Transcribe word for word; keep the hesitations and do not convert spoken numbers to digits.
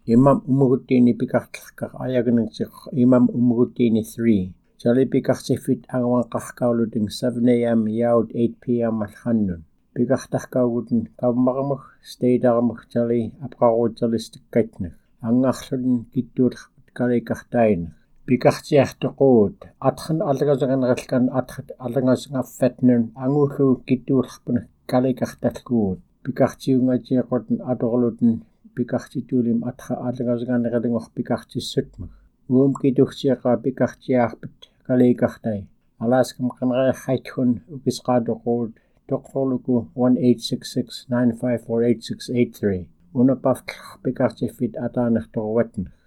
Imam umuguttiini pikartlarkaq ayaganingsiq imam umuguttiini three. Chali pikartifit angwanqarkaulutin seven a m yaut eight p m alhannun. Pikartarkaugutin kavmaqamuk staydarmuk chali apqaruuterlistikkatnak. Angarlun kittuulerput kalikartaina. Pikartiartoquut atran allagasanganralkan atrat allangasangaffatnun angullu kittuulerpun kalikartalkuut. Pikartiungatiaqutun atorlutin pikartituulim atra allangasanganeralingoq pikartissutmak. Uum kituksiaqa pikartiaarput kalikartai. Alaskam qanariarraithun ukisqaatoquut toqsorluku one eight six six nine five four eight six eight three. Unapavtlar pikartifit ataanertoruatnak.